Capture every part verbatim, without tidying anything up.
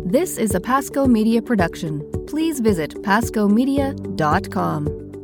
This is a Pasco Media production. Please visit pasco media dot com.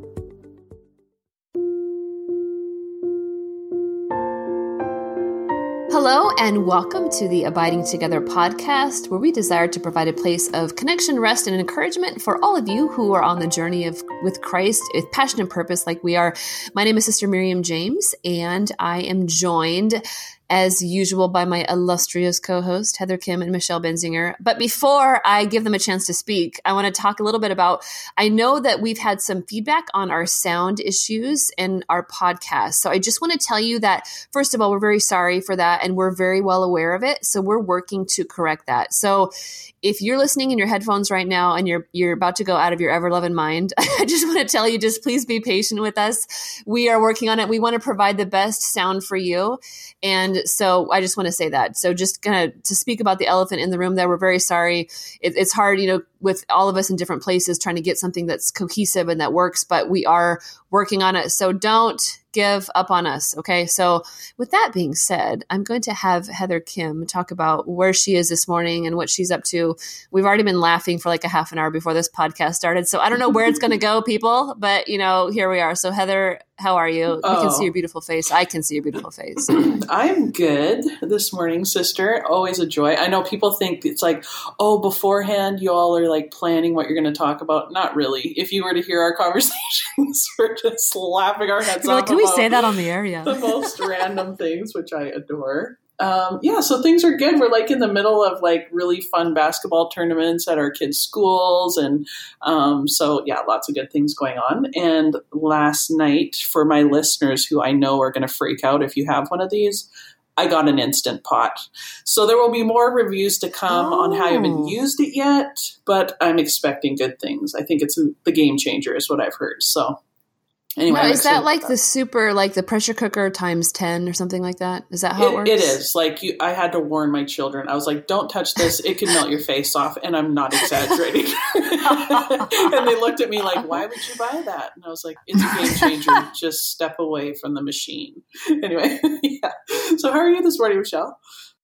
Hello and welcome to the Abiding Together podcast, where we desire to provide a place of connection, rest, and encouragement for all of you who are on the journey of with Christ with passion and purpose like we are. My name is Sister Miriam James, and I am joined as usual by my illustrious co-host, Heather Kim and Michelle Benzinger. But before I give them a chance to speak, I want to talk a little bit about, I know that we've had some feedback on our sound issues in our podcast. So I just want to tell you that, first of all, we're very sorry for that, and we're very well aware of it. So we're working to correct that. So if you're listening in your headphones right now and you're you're about to go out of your ever-loving mind, I just want to tell you, just please be patient with us. We are working on it. We want to provide the best sound for you. And so I just want to say that. So just kind of to speak about the elephant in the room there, we're very sorry. It, it's hard, you know, with all of us in different places trying to get something that's cohesive and that works, but we are working on it. So don't give up on us. Okay. So with that being said, I'm going to have Heather Kim talk about where she is this morning and what she's up to. We've already been laughing for like a half an hour before this podcast started. So I don't know where it's going to go, people, but you know, here we are. So Heather, how are you? Oh. You can see your beautiful face. I can see your beautiful face. I'm good this morning, sister. Always a joy. I know people think it's like, oh, beforehand, you all are like planning what you're going to talk about. Not really. If you were to hear our conversations, we're just laughing our heads You're off. Like, can we say that on the air? Yeah. The most random things, which I adore. Um, yeah, so things are good. We're like in the middle of like really fun basketball tournaments at our kids' schools. And um, so, yeah, lots of good things going on. And last night, for my listeners who I know are going to freak out if you have one of these, I got an Instant Pot. So there will be more reviews to come oh. on how I haven't used it yet, but I'm expecting good things. I think it's a, the game changer is what I've heard. So anyway, now, is that like that. the super, like the pressure cooker times ten or something like that? Is that how it, it works? It is. Like you, I had to warn my children. I was like, don't touch this. It can melt your face off. And I'm not exaggerating. And they looked at me like, why would you buy that? And I was like, it's a game changer. Just step away from the machine. Anyway, yeah. So how are you this morning, Michelle?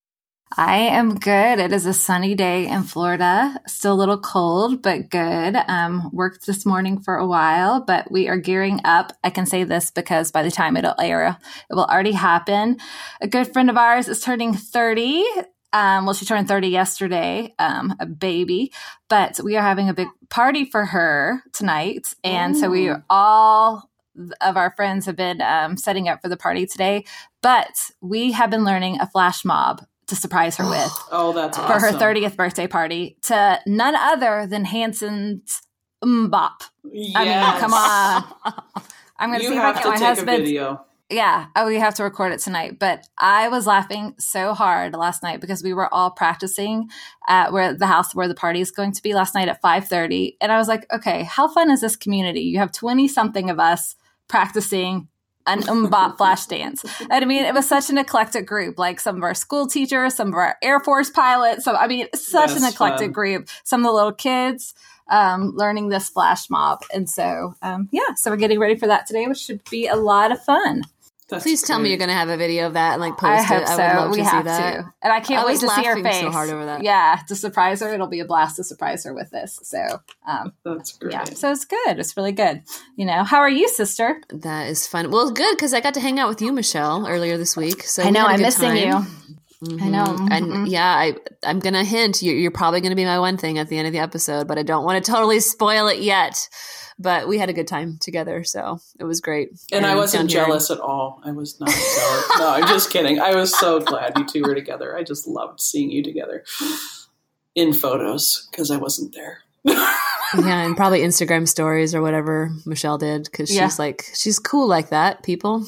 I am good. It is a sunny day in Florida. Still a little cold, but good. Um, worked this morning for a while, but we are gearing up. I can say this because by the time it'll air, it will already happen. A good friend of ours is turning thirty. Um, well, she turned thirty yesterday, um, a baby, but we are having a big party for her tonight. And Ooh. So we are all of our friends have been um, setting up for the party today, but we have been learning a flash mob to surprise her with. Oh, that's for awesome. her thirtieth birthday party to none other than Hanson's Mbop. Yes. I mean, come on. I'm going to see if I can get my husband. Video. Yeah. Oh, we have to record it tonight. But I was laughing so hard last night because we were all practicing at where the house where the party is going to be last night at five thirty. And I was like, okay, how fun is this community? You have twenty something of us practicing an Mbop flash dance. And I mean, it was such an eclectic group, like some of our school teachers, some of our Air Force pilots. So, I mean, such That's an eclectic fun. group. Some of the little kids um, learning this flash mob. And so, um, yeah, so we're getting ready for that today, which should be a lot of fun. That's Please tell great. me you're going to have a video of that and like post I hope it. so. I would love we to have see that. to. And I can't I wait was to see her laughing face. so hard over that. Yeah, to surprise her. It'll be a blast to surprise her with this. So, um, that's great. Yeah, so it's good. It's really good. You know, how are you, sister? That is fun. Well, good because I got to hang out with you, Michelle, earlier this week. So I know I'm missing you. Mm-hmm. I know. Mm-hmm. And yeah, I, I'm going to hint, you're, you're probably going to be my one thing at the end of the episode, but I don't want to totally spoil it yet. But we had a good time together, so it was great. And, and I wasn't jealous here. at all. I was not jealous. No, I'm just kidding. I was so glad you two were together. I just loved seeing you together in photos because I wasn't there. Yeah, and probably Instagram stories or whatever Michelle did because yeah. she's like, she's cool like that, people.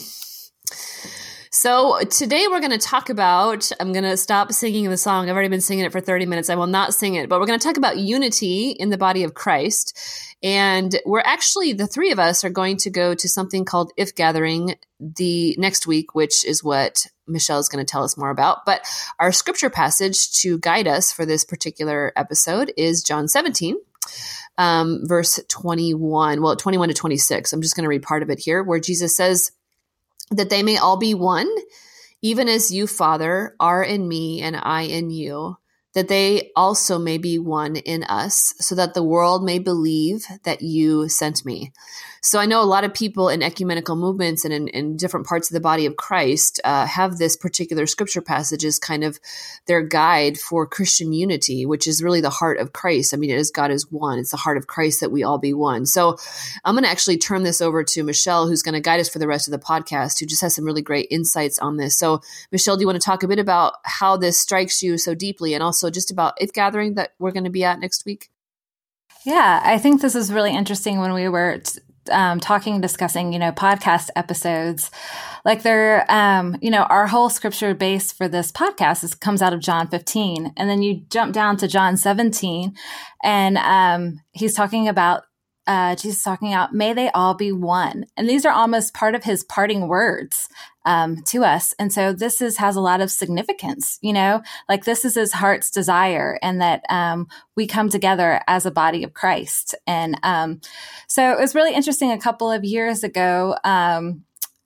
So today we're going to talk about, I'm going to stop singing the song. I've already been singing it for thirty minutes. I will not sing it, but we're going to talk about unity in the body of Christ. And we're actually, the three of us are going to go to something called If Gathering the next week, which is what Michelle is going to tell us more about. But our scripture passage to guide us for this particular episode is John seventeen, um, verse twenty-one, well, twenty-one to twenty-six. I'm just going to read part of it here where Jesus says, that they may all be one, even as you, Father, are in me and I in you, that they also may be one in us, so that the world may believe that you sent me. So I know a lot of people in ecumenical movements and in, in different parts of the body of Christ uh, have this particular scripture passage as kind of their guide for Christian unity, which is really the heart of Christ. I mean, it is God is one. It's the heart of Christ that we all be one. So I'm going to actually turn this over to Michelle, who's going to guide us for the rest of the podcast, who just has some really great insights on this. So Michelle, do you want to talk a bit about how this strikes you so deeply, and also just about If Gathering that we're going to be at next week? Yeah, I think this is really interesting when we were t- um, talking, discussing, you know, podcast episodes. Like they're, um, you know, our whole scripture base for this podcast is, comes out of John fifteen. And then you jump down to John seventeen, and um, he's talking about, uh, Jesus talking about, may they all be one. And these are almost part of his parting words um, to us. And so this is, has a lot of significance, you know, like this is his heart's desire, and that um, we come together as a body of Christ. And um, so it was really interesting. A couple of years ago, um,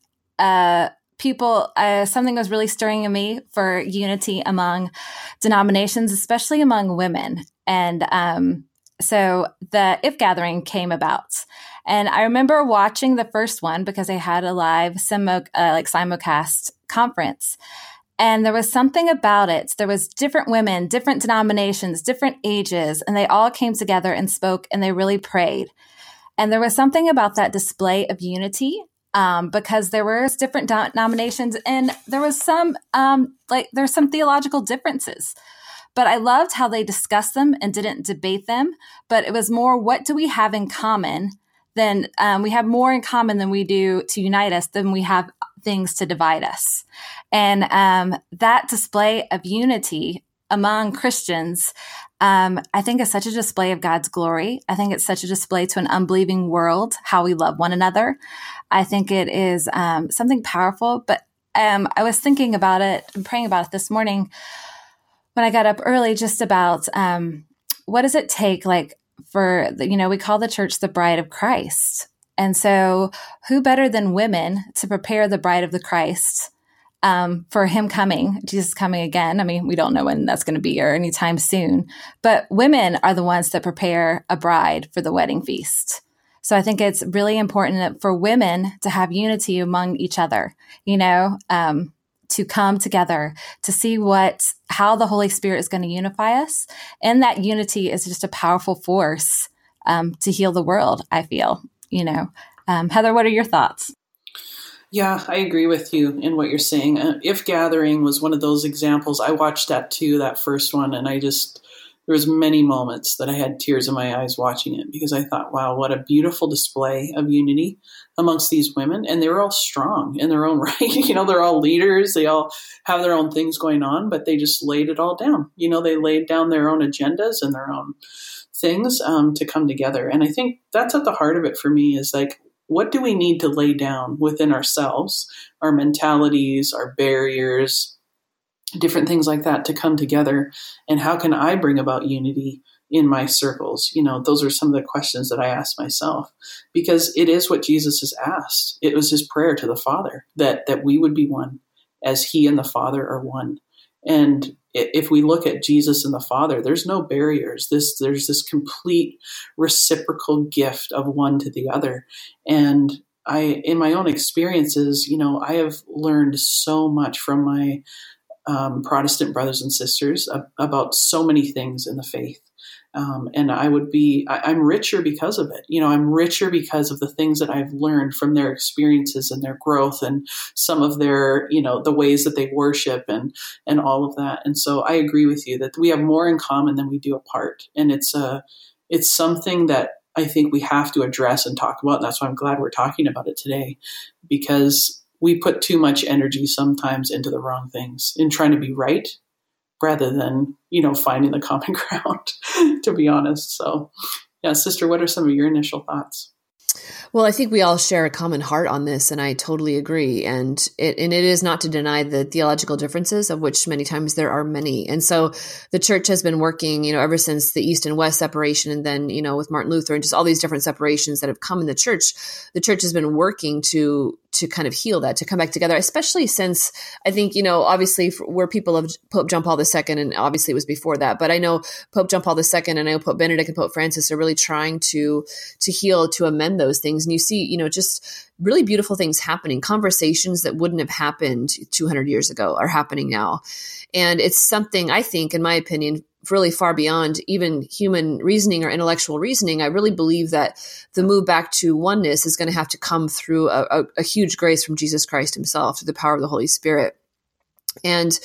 uh, people, uh, something was really stirring in me for unity among denominations, especially among women. And um, so the If Gathering came about. And I remember watching the first one because they had a live simo, uh, like simulcast conference. And there was something about it. There was different women, different denominations, different ages, and they all came together and spoke, and they really prayed. And there was something about that display of unity um, because there were different denominations, and there was some, um, like, there's some theological differences. But I loved how they discussed them and didn't debate them. But it was more, what do we have in common? Then um, we have more in common than we do to unite us, than we have things to divide us. And um, that display of unity among Christians, um, I think is such a display of God's glory. I think it's such a display to an unbelieving world, how we love one another. I think it is um, something powerful. But um, I was thinking about it and praying about it this morning when I got up early, just about um, what does it take, like, for, you know, we call the church the bride of Christ. And so who better than women to prepare the bride of the Christ um, for him coming, Jesus coming again? I mean, we don't know when that's going to be or anytime soon, but women are the ones that prepare a bride for the wedding feast. So I think it's really important for women to have unity among each other, you know, um, to come together, to see what, how the Holy Spirit is going to unify us. And that unity is just a powerful force um, to heal the world, I feel, you know. Um, Heather, what are your thoughts? Yeah, I agree with you in what you're saying. Uh, If Gathering was one of those examples. I watched that too, that first one, and I just, there was many moments that I had tears in my eyes watching it, because I thought, wow, what a beautiful display of unity amongst these women. And they were all strong in their own right. You know, they're all leaders. They all have their own things going on, but they just laid it all down. You know, they laid down their own agendas and their own things um, to come together. And I think that's at the heart of it for me, is like, what do we need to lay down within ourselves, our mentalities, our barriers, different things like that, to come together? And how can I bring about unity in my circles? You know, those are some of the questions that I ask myself, because it is what Jesus has asked. It was his prayer to the Father, that, that we would be one as he and the Father are one. And if we look at Jesus and the Father, there's no barriers. This, there's this complete reciprocal gift of one to the other. And I, in my own experiences, you know, I have learned so much from my um, Protestant brothers and sisters ab- about so many things in the faith. Um, and I would be, I, I'm richer because of it. You know, I'm richer because of the things that I've learned from their experiences and their growth, and some of their, you know, the ways that they worship and, and all of that. And so I agree with you that we have more in common than we do apart. And it's a, it's something that I think we have to address and talk about. And that's why I'm glad we're talking about it today, because we put too much energy sometimes into the wrong things, in trying to be right, rather than, you know, finding the common ground, to be honest. So, yeah, sister, what are some of your initial thoughts? Well, I think we all share a common heart on this, and I totally agree. And it, and it is not to deny the theological differences, of which many times there are many. And so the church has been working, you know, ever since the East and West separation, and then, you know, with Martin Luther and just all these different separations that have come in the church, the church has been working to to kind of heal that, to come back together, especially since I think, you know, obviously we're people of Pope John Paul the Second, and obviously it was before that, but I know Pope John Paul the Second and I know Pope Benedict and Pope Francis are really trying to, to heal, to amend those things. And you see, you know, just really beautiful things happening. Conversations that wouldn't have happened two hundred years ago are happening now. And it's something, I think, in my opinion, really far beyond even human reasoning or intellectual reasoning. I really believe that the move back to oneness is going to have to come through a, a, a huge grace from Jesus Christ himself, through the power of the Holy Spirit. And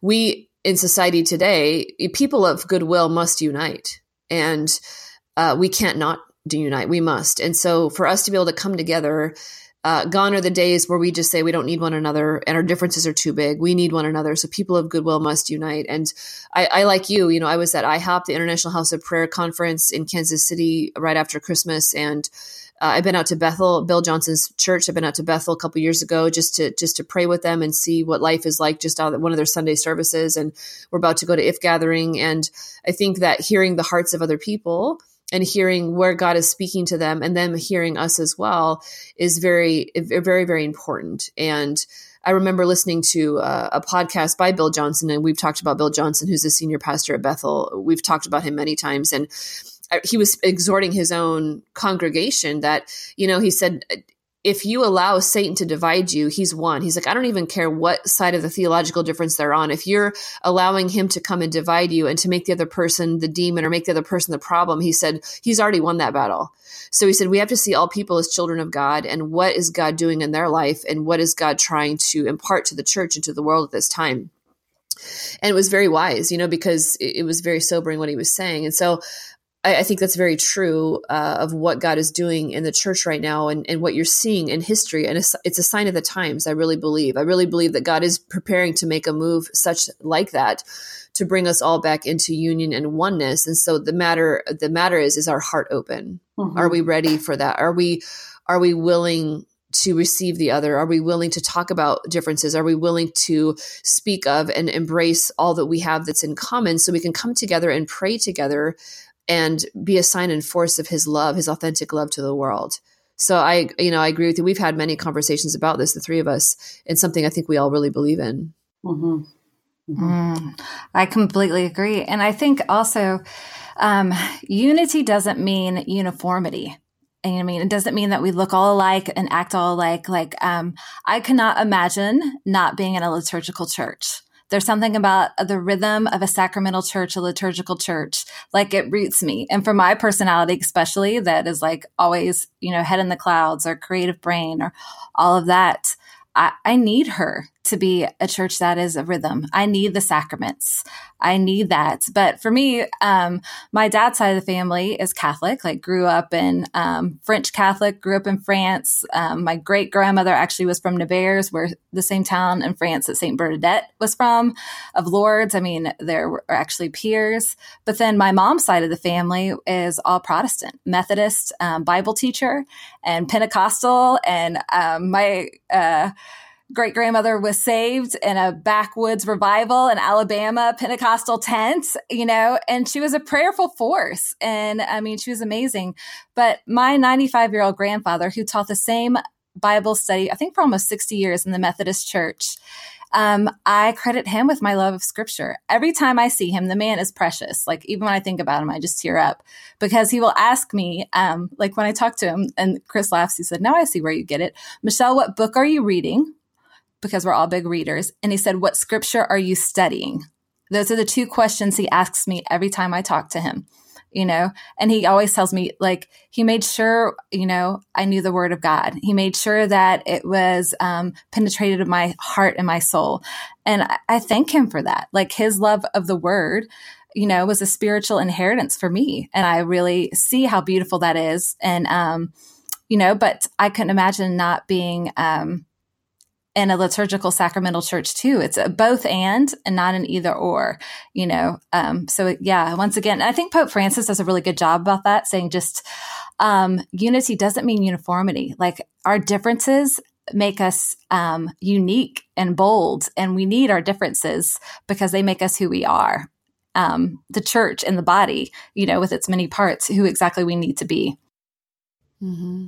we in society today, people of goodwill must unite. And uh, we can't not unite. We must. And so for us to be able to come together, Uh, gone are the days where we just say we don't need one another and our differences are too big. We need one another. So people of goodwill must unite. And I, I like you, you know, I was at I HOP, the International House of Prayer Conference in Kansas City right after Christmas. And uh, I've been out to Bethel, Bill Johnson's church. I've been out to Bethel a couple years ago just to, just to pray with them and see what life is like just out at one of their Sunday services. And we're about to go to I F Gathering. And I think that hearing the hearts of other people and hearing where God is speaking to them and them hearing us as well is very, very, very important. And I remember listening to a, a podcast by Bill Johnson, and we've talked about Bill Johnson, who's the senior pastor at Bethel. We've talked about him many times. And he was exhorting his own congregation that, you know, he said, if you allow Satan to divide you, he's won. He's like, I don't even care what side of the theological difference they're on. If you're allowing him to come and divide you and to make the other person the demon or make the other person the problem, he said, he's already won that battle. So he said, we have to see all people as children of God and what is God doing in their life and what is God trying to impart to the church and to the world at this time. And it was very wise, you know, because it, it was very sobering what he was saying. And so I think that's very true uh, of what God is doing in the church right now and, and what you're seeing in history. And it's, it's a sign of the times, I really believe. I really believe that God is preparing to make a move such like that to bring us all back into union and oneness. And so the matter the matter is, is our heart open? Mm-hmm. Are we ready for that? Are we are we willing to receive the other? Are we willing to talk about differences? Are we willing to speak of and embrace all that we have that's in common so we can come together and pray together and be a sign and force of his love, his authentic love to the world? So I, you know, I agree with you. We've had many conversations about this, the three of us, and something I think we all really believe in. Mm-hmm. Mm-hmm. Mm, I completely agree. And I think also um, unity doesn't mean uniformity. And I mean, it doesn't mean that we look all alike and act all alike. Like, um, I cannot imagine not being in a liturgical church. There's something about the rhythm of a sacramental church, a liturgical church, like it roots me. And for my personality, especially, that is like always, you know, head in the clouds or creative brain or all of that, I, I need her to be a church that is a rhythm. I need the sacraments. I need that. But for me, um, my dad's side of the family is Catholic, like grew up in um, French Catholic, grew up in France. Um, my great grandmother actually was from Nevers, where the same town in France that Saint Bernadette was from, of Lourdes. I mean, there were actually peers. But then my mom's side of the family is all Protestant, Methodist, um, Bible teacher, and Pentecostal. And um, my uh great grandmother was saved in a backwoods revival in Alabama, Pentecostal tent, you know, and she was a prayerful force. And I mean, she was amazing. But my ninety-five year old grandfather, who taught the same Bible study, I think for almost sixty years in the Methodist church, um, I credit him with my love of scripture. Every time I see him, the man is precious. Like, even when I think about him, I just tear up because he will ask me, um, like when I talk to him, and Chris laughs, he said, "Now I see where you get it. Michelle, what book are you reading?" Because we're all big readers. And he said, "What scripture are you studying?" Those are the two questions he asks me every time I talk to him, you know, and he always tells me, like, he made sure, you know, I knew the word of God. He made sure that it was um, penetrated in my heart and my soul. And I, I thank him for that. Like, his love of the word, you know, was a spiritual inheritance for me. And I really see how beautiful that is. And, um, you know, but I couldn't imagine not being, um, in a liturgical sacramental church too. It's a both and, and not an either or, you know? Um, so yeah, once again, I think Pope Francis does a really good job about that, saying just, um, unity doesn't mean uniformity. Like, our differences make us, um, unique and bold, and we need our differences because they make us who we are. Um, the church and the body, you know, with its many parts, who exactly we need to be. Mm-hmm.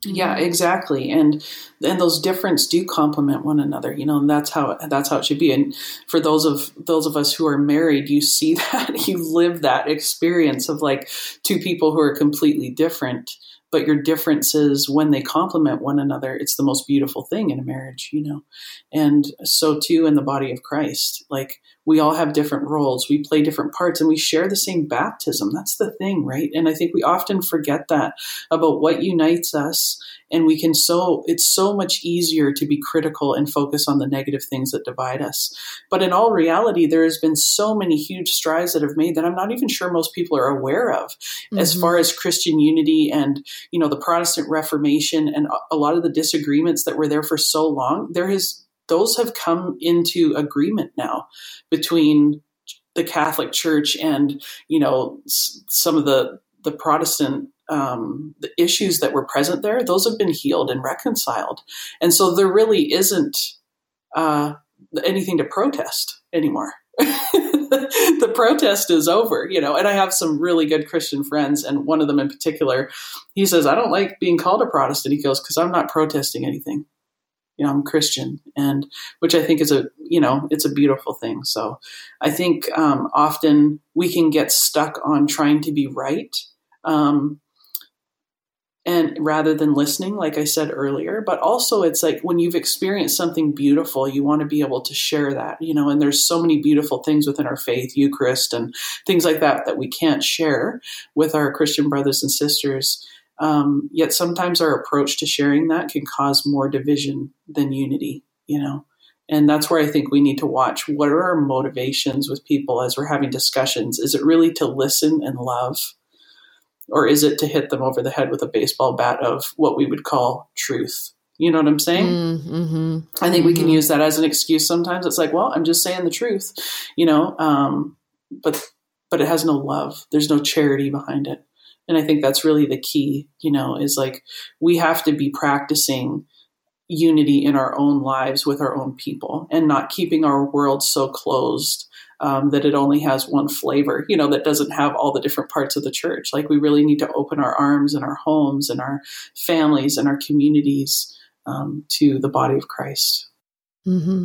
Yeah, exactly. And and those differences do complement one another, you know, and that's how that's how it should be. And for those of those of us who are married, you see that, you live that experience of like two people who are completely different, but your differences, when they complement one another, it's the most beautiful thing in a marriage, you know. And so too in the body of Christ, like we all have different roles, we play different parts, and we share the same baptism. That's the thing, right? And I think we often forget that about what unites us. And we can so, it's so much easier to be critical and focus on the negative things that divide us. But in all reality, there has been so many huge strides that have made that I'm not even sure most people are aware of, mm-hmm. as far as Christian unity and, you know, the Protestant Reformation and a lot of the disagreements that were there for so long. There has, those have come into agreement now between the Catholic Church and, you know, s- some of the, the Protestant Um, the issues that were present there, those have been healed and reconciled. And so there really isn't uh, anything to protest anymore. The protest is over, you know, and I have some really good Christian friends. And one of them in particular, he says, I don't like being called a Protestant. He goes, because I'm not protesting anything. You know, I'm Christian, and which I think is a, you know, it's a beautiful thing. So I think um, often we can get stuck on trying to be right. Um, And rather than listening, like I said earlier, but also it's like when you've experienced something beautiful, you want to be able to share that, you know, and there's so many beautiful things within our faith, Eucharist and things like that, that we can't share with our Christian brothers and sisters. Um, yet sometimes our approach to sharing that can cause more division than unity, you know, and that's where I think we need to watch what are our motivations with people as we're having discussions. Is it really to listen and love? Or is it to hit them over the head with a baseball bat of what we would call truth? You know what I'm saying? Mm-hmm. I think mm-hmm. we can use that as an excuse sometimes. It's like, well, I'm just saying the truth, you know, um, but but it has no love. There's no charity behind it. And I think that's really the key, you know, is like we have to be practicing unity in our own lives with our own people and not keeping our world so closed Um, that it only has one flavor, you know, that doesn't have all the different parts of the church. Like we really need to open our arms and our homes and our families and our communities um, to the body of Christ. Mm-hmm.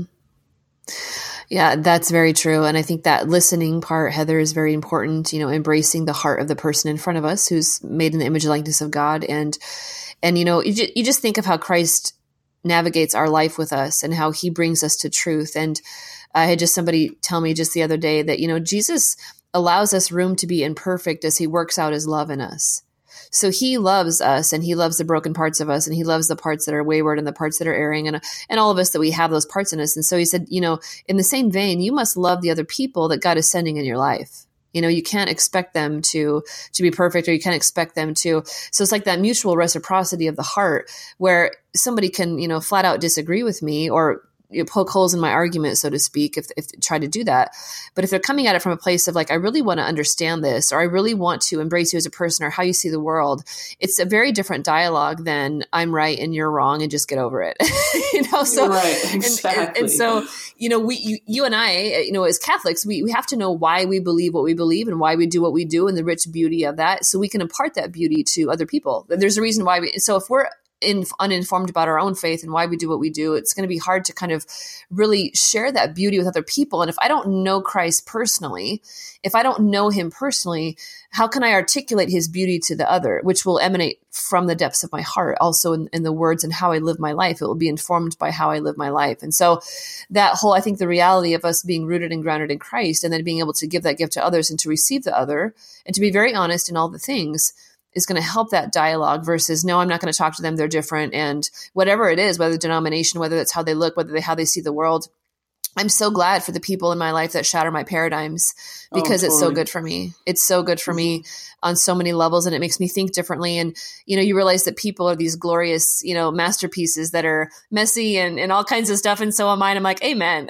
Yeah, that's very true. And I think that listening part, Heather, is very important, you know, embracing the heart of the person in front of us who's made in the image and likeness of God. And, and you know, you, ju- you just think of how Christ navigates our life with us and how he brings us to truth. And I had just somebody tell me just the other day that, you know, Jesus allows us room to be imperfect as he works out his love in us. So he loves us and he loves the broken parts of us and he loves the parts that are wayward and the parts that are erring and, and all of us that we have those parts in us. And so he said, you know, in the same vein, you must love the other people that God is sending in your life. You know, you can't expect them to, to be perfect, or you can't expect them to. So it's like that mutual reciprocity of the heart where somebody can, you know, flat out disagree with me or you know, poke holes in my argument, so to speak, if, if try to do that. But if they're coming at it from a place of like, I really want to understand this, or I really want to embrace you as a person, or how you see the world, it's a very different dialogue than I'm right and you're wrong and just get over it. you know, so you're right, exactly. And, and, and so, you know, we, you, you and I, you know, as Catholics, we, we have to know why we believe what we believe and why we do what we do and the rich beauty of that, so we can impart that beauty to other people. There's a reason why we. So if we're In, uninformed about our own faith and why we do what we do, it's going to be hard to kind of really share that beauty with other people. And if I don't know Christ personally, if I don't know him personally, how can I articulate his beauty to the other, which will emanate from the depths of my heart, also in, in the words and how I live my life. It will be informed by how I live my life. And so that whole, I think the reality of us being rooted and grounded in Christ and then being able to give that gift to others and to receive the other and to be very honest in all the things is going to help that dialogue versus, no, I'm not going to talk to them. They're different. And whatever it is, whether denomination, whether that's how they look, whether they, how they see the world, I'm so glad for the people in my life that shatter my paradigms because oh, totally. It's so good for me. It's so good for me on so many levels. And it makes me think differently. And, you know, you realize that people are these glorious, you know, masterpieces that are messy and, and all kinds of stuff. And so am I. I'm like, amen.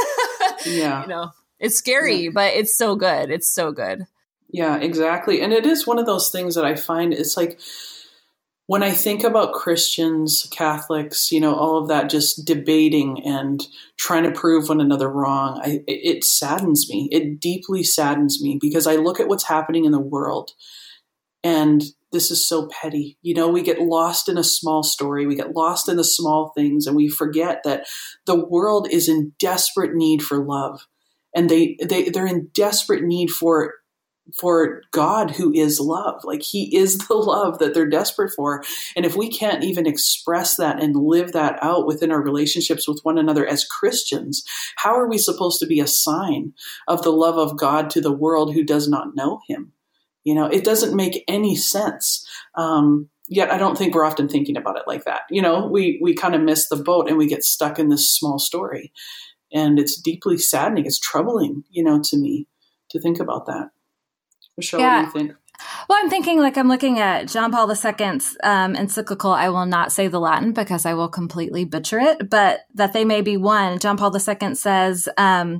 Yeah. You know, it's scary, yeah. but it's so good. It's so good. Yeah, exactly. And it is one of those things that I find it's like when I think about Christians, Catholics, you know, all of that just debating and trying to prove one another wrong, I, it saddens me. It deeply saddens me because I look at what's happening in the world and this is so petty. You know, we get lost in a small story. We get lost in the small things, and we forget that the world is in desperate need for love. And they, they, they're in desperate need for, for God, who is love. Like, he is the love that they're desperate for. And if we can't even express that and live that out within our relationships with one another as Christians, how are we supposed to be a sign of the love of God to the world who does not know him? You know, it doesn't make any sense. Um, yet I don't think we're often thinking about it like that. You know, we, we kind of miss the boat and we get stuck in this small story. And it's deeply saddening. It's troubling, you know, to me to think about that. Michelle, yeah. what do you think? Well, I'm thinking, like, I'm looking at John Paul the Second's um, encyclical. I will not say the Latin because I will completely butcher it, but that they may be one. John Paul the Second says um,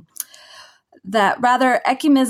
that rather ecumenism,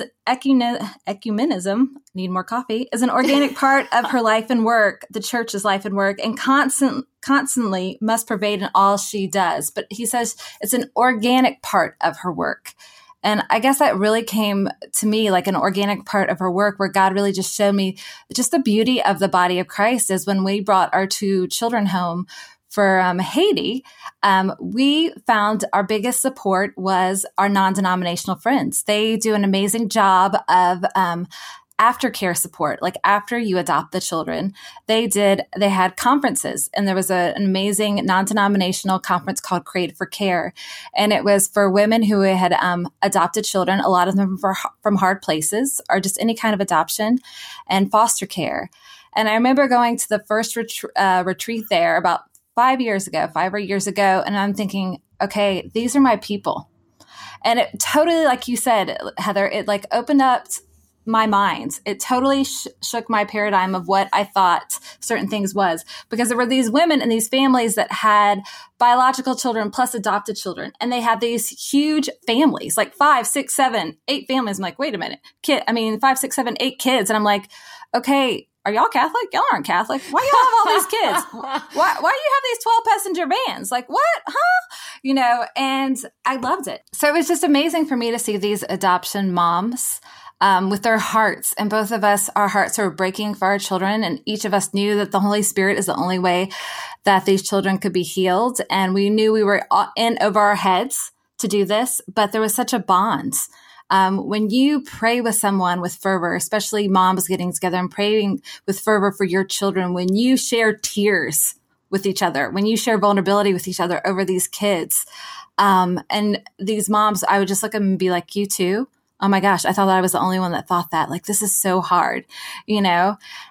ecumenism, need more coffee, is an organic part of her life and work, the church's life and work, and constant, constantly must pervade in all she does. But he says it's an organic part of her work. And I guess that really came to me like an organic part of her work, where God really just showed me just the beauty of the body of Christ. Is when we brought our two children home for um, Haiti, um, we found our biggest support was our non-denominational friends. They do an amazing job of um, aftercare support. Like, after you adopt the children, they did, they had conferences, and there was a, an amazing non-denominational conference called Create for Care. And it was for women who had um, adopted children, a lot of them for, from hard places or just any kind of adoption, and foster care. And I remember going to the first ret- uh, retreat there about five years ago, five or years ago. And I'm thinking, okay, these are my people. And it totally, like you said, Heather, it like opened up my mind. It totally sh- shook my paradigm of what I thought certain things was, because there were these women and these families that had biological children plus adopted children. And they had these huge families, like five, six, seven, eight families. I'm like, wait a minute, kid. I mean, five, six, seven, eight kids. And I'm like, okay, are y'all Catholic? Y'all aren't Catholic. Why y'all have all these kids? Why, why do you have these twelve passenger vans? Like, what? Huh? You know, and I loved it. So it was just amazing for me to see these adoption moms Um, with their hearts. And both of us, our hearts are breaking for our children. And each of us knew that the Holy Spirit is the only way that these children could be healed. And we knew we were in over our heads to do this, but there was such a bond. Um, when you pray with someone with fervor, especially moms getting together and praying with fervor for your children, when you share tears with each other, when you share vulnerability with each other over these kids, um, and these moms, I would just look at them and be like, you too? Oh my gosh, I thought that I was the only one that thought that. Like, this is so hard, you know?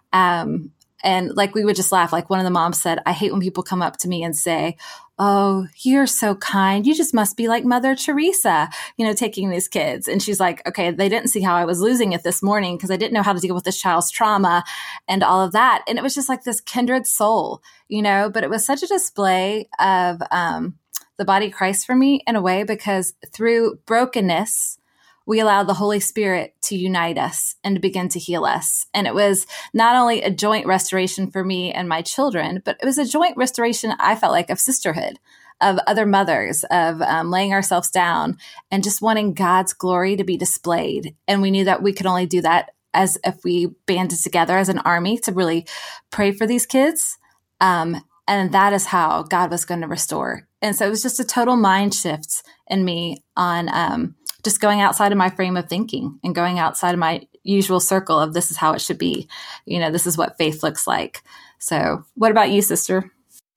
Um, and like, we would just laugh. Like, one of the moms said, I hate when people come up to me and say, oh, you're so kind. You just must be like Mother Teresa, you know, taking these kids. And she's like, okay, they didn't see how I was losing it this morning because I didn't know how to deal with this child's trauma and all of that. And it was just like this kindred soul, you know, but it was such a display of um, the body of Christ for me in a way, because through brokenness, we allowed the Holy Spirit to unite us and to begin to heal us. And it was not only a joint restoration for me and my children, but it was a joint restoration, I felt like, of sisterhood, of other mothers, of um, laying ourselves down and just wanting God's glory to be displayed. And we knew that we could only do that as if we banded together as an army to really pray for these kids. Um, and that is how God was going to restore. And so it was just a total mind shift in me on um, just going outside of my frame of thinking and going outside of my usual circle of this is how it should be. You know, this is what faith looks like. So what about you, sister?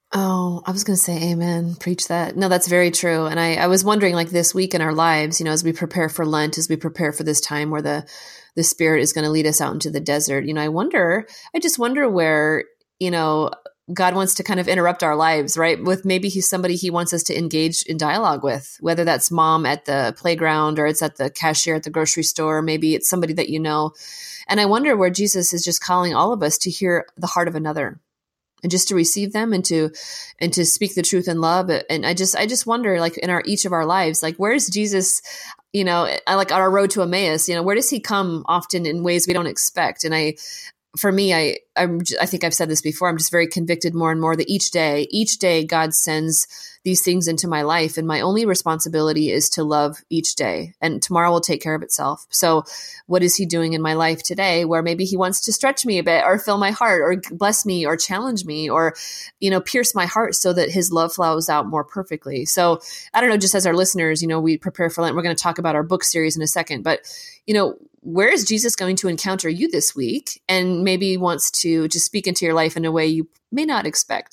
Oh, I was going to say amen. Preach that. No, that's very true. And I, I was wondering, like, this week in our lives, you know, as we prepare for Lent, as we prepare for this time where the, the Spirit is going to lead us out into the desert, you know, I wonder, I just wonder where, you know, God wants to kind of interrupt our lives, right? With maybe he's somebody he wants us to engage in dialogue with, whether that's mom at the playground or it's at the cashier at the grocery store. Maybe it's somebody that you know. And I wonder where Jesus is just calling all of us to hear the heart of another and just to receive them and to, and to speak the truth in love. And I just, I just wonder, like, in our, each of our lives, like, where's Jesus, you know, like on our road to Emmaus, you know, where does he come often in ways we don't expect? And I, for me, I I'm, I think I've said this before. I'm just very convicted more and more that each day, each day, God sends these things into my life, and my only responsibility is to love each day. And tomorrow will take care of itself. So, what is He doing in my life today? Where maybe He wants to stretch me a bit, or fill my heart, or bless me, or challenge me, or you know, pierce my heart so that His love flows out more perfectly. So, I don't know. Just as our listeners, you know, we prepare for Lent. We're going to talk about our book series in a second, but you know, where is Jesus going to encounter you this week? And maybe wants to just speak into your life in a way you may not expect.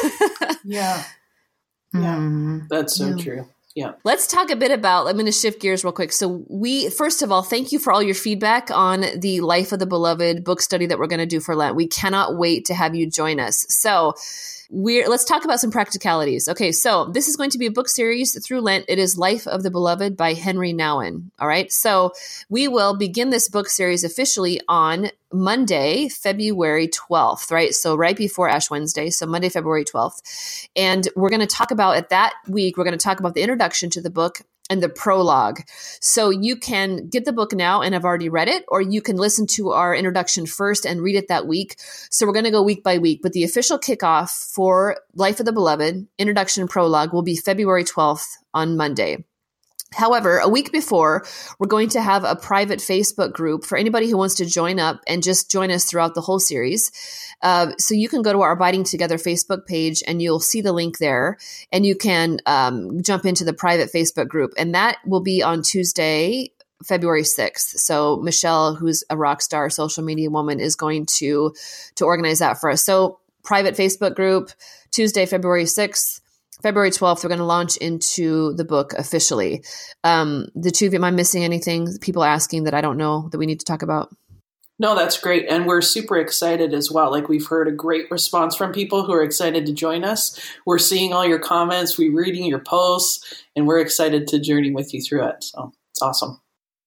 Yeah. Yeah. Mm. That's so yeah. true. Yeah. Let's talk a bit about, I'm going to shift gears real quick. So we, first of all, thank you for all your feedback on the Life of the Beloved book study that we're going to do for Lent. We cannot wait to have you join us. So We're, let's talk about some practicalities. Okay, so this is going to be a book series through Lent. It is Life of the Beloved by Henry Nouwen. All right, so we will begin this book series officially on Monday, February twelfth, right? So right before Ash Wednesday, so Monday, February twelfth. And we're going to talk about, at that week, we're going to talk about the introduction to the book and the prologue. So you can get the book now and have already read it, or you can listen to our introduction first and read it that week. So we're going to go week by week, but the official kickoff for Life of the Beloved, introduction and prologue, will be February twelfth on Monday. However, a week before, we're going to have a private Facebook group for anybody who wants to join up and just join us throughout the whole series. Uh, so you can go to our Abiding Together Facebook page and you'll see the link there, and you can um, jump into the private Facebook group. And that will be on Tuesday, February sixth. So Michelle, who's a rock star social media woman, is going to, to organize that for us. So private Facebook group, Tuesday, February sixth. February twelfth, we're going to launch into the book officially. Um, the two of you, am I missing anything? People asking that I don't know that we need to talk about? No, that's great. And we're super excited as well. Like, we've heard a great response from people who are excited to join us. We're seeing all your comments, we're reading your posts, and we're excited to journey with you through it. So it's awesome.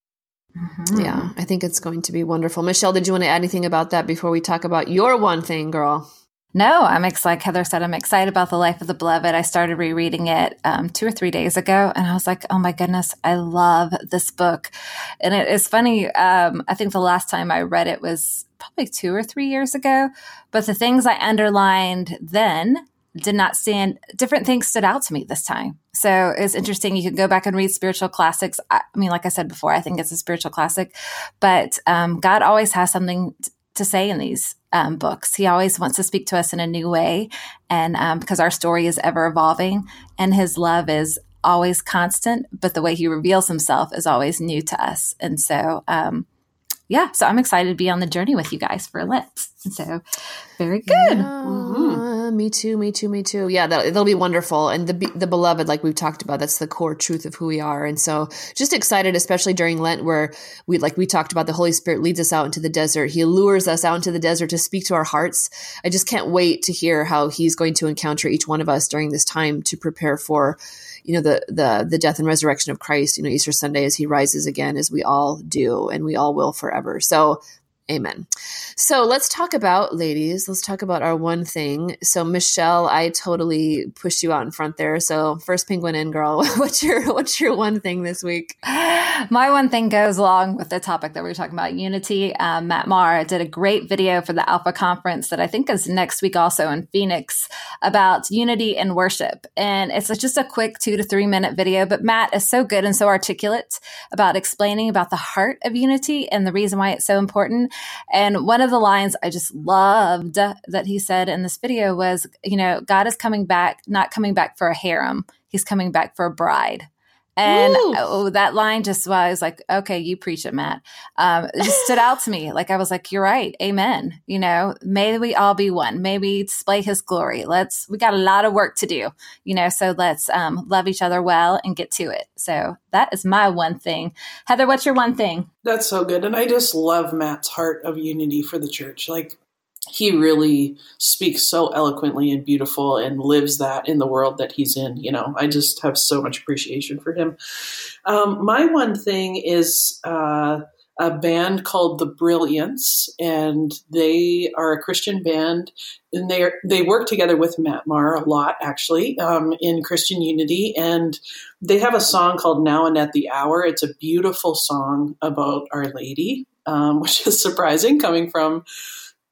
Mm-hmm. Yeah, I think it's going to be wonderful. Michelle, did you want to add anything about that before we talk about your one thing, girl? No, I'm excited. Like Heather said, I'm excited about the Life of the Beloved. I started rereading it um, two or three days ago, and I was like, oh my goodness, I love this book. And it is funny. Um, I think the last time I read it was probably two or three years ago, but the things I underlined then did not stand, different things stood out to me this time. So it's interesting. You can go back and read spiritual classics. I, I mean, like I said before, I think it's a spiritual classic, but um, God always has something t- to say in these um, books. He always wants to speak to us in a new way. And um, because our story is ever evolving and His love is always constant, but the way He reveals Himself is always new to us. And so, um, yeah, so I'm excited to be on the journey with you guys for Lent. And so very good. Yeah, mm-hmm. Me too, me too, me too. Yeah, that, it'll be wonderful. And the the beloved, like we've talked about, that's the core truth of who we are. And so just excited, especially during Lent, where we, like we talked about, the Holy Spirit leads us out into the desert. He lures us out into the desert to speak to our hearts. I just can't wait to hear how He's going to encounter each one of us during this time to prepare for, you know, the the the death and resurrection of Christ, you know, Easter Sunday, as He rises again, as we all do, and we all will forever. So amen. So let's talk about, ladies, let's talk about our one thing. So Michelle, I totally pushed you out in front there. So first penguin in, girl. What's your what's your one thing this week? My one thing goes along with the topic that we were talking about, unity. Um, Matt Maher did a great video for the Alpha Conference that I think is next week also in Phoenix about unity and worship. And it's just a quick two to three minute video, but Matt is so good and so articulate about explaining about the heart of unity and the reason why it's so important. And one of the lines I just loved that he said in this video was, you know, God is coming back, not coming back for a harem. He's coming back for a bride. And oh, that line just was like, okay, you preach it, Matt. Um, it just stood out to me. Like, I was like, you're right. Amen. You know, may we all be one. May we display His glory. Let's, we got a lot of work to do, you know, so let's um, love each other well and get to it. So that is my one thing. Heather, what's your one thing? That's so good. And I just love Matt's heart of unity for the church. Like, he really speaks so eloquently and beautiful and lives that in the world that he's in. You know, I just have so much appreciation for him. Um, my one thing is uh, a band called The Brilliance, and they are a Christian band, and they are, they work together with Matt Maher a lot, actually, um, in Christian unity. And they have a song called Now and at the Hour. It's a beautiful song about Our Lady, um, which is surprising coming from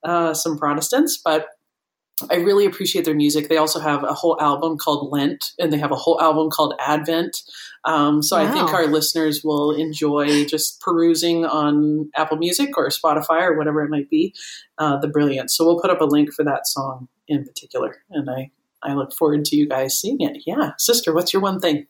uh, some Protestants, but I really appreciate their music. They also have a whole album called Lent, and they have a whole album called Advent. Um, so wow. I think our listeners will enjoy just perusing on Apple Music or Spotify or whatever it might be, uh, the Brilliance. So we'll put up a link for that song in particular, and I, I look forward to you guys seeing it. Yeah. Sister, what's your one thing?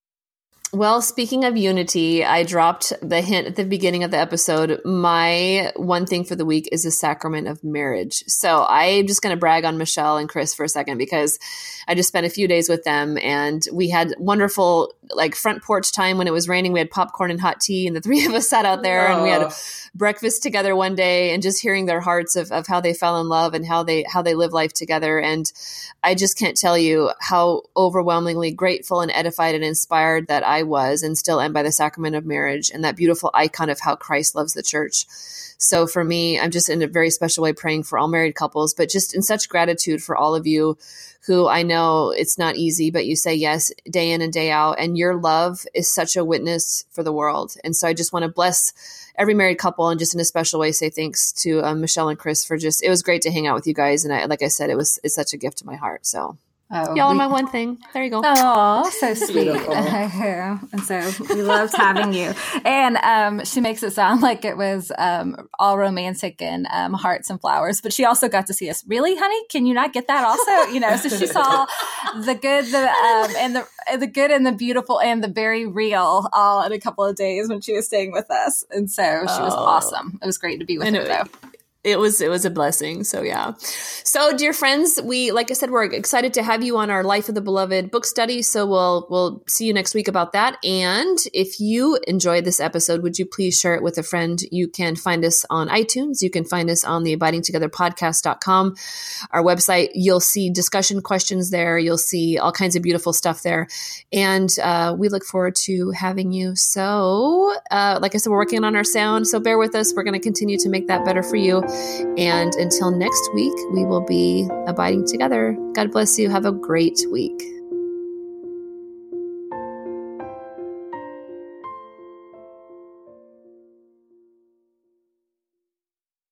Well, speaking of unity, I dropped the hint at the beginning of the episode. My one thing for the week is the sacrament of marriage. So I'm just going to brag on Michelle and Chris for a second, because I just spent a few days with them, and we had wonderful like front porch time when it was raining. We had popcorn and hot tea, and the three of us sat out there oh. and we had breakfast together one day, and just hearing their hearts of, of how they fell in love and how they, how they live life together. And I just can't tell you how overwhelmingly grateful and edified and inspired that I was and still am by the sacrament of marriage and that beautiful icon of how Christ loves the church. So for me, I'm just in a very special way praying for all married couples, but just in such gratitude for all of you who I know it's not easy, but you say yes day in and day out. And your love is such a witness for the world. And so I just want to bless every married couple and just in a special way say thanks to um, Michelle and Chris for just, it was great to hang out with you guys. And I, like I said, it was, it's such a gift to my heart. So oh, y'all we, are my one thing. There you go. Oh, so sweet. And so we loved having you. And um, she makes it sound like it was um, all romantic and um, hearts and flowers, but she also got to see us. Really, honey? Can you not get that also? You know, so she saw the good, the um, and the the good and the beautiful and the very real all in a couple of days when she was staying with us. And so she was oh. awesome. It was great to be with her, though. It was, it was a blessing. So yeah. So dear friends, we, like I said, we're excited to have you on our Life of the Beloved book study. So we'll, we'll see you next week about that. And if you enjoyed this episode, would you please share it with a friend? You can find us on iTunes. You can find us on the abiding together podcast dot com, our website. You'll see discussion questions there. You'll see all kinds of beautiful stuff there. And, uh, we look forward to having you. So, uh, like I said, we're working on our sound, so bear with us. We're going to continue to make that better for you. And until next week, we will be abiding together. God bless you. Have a great week.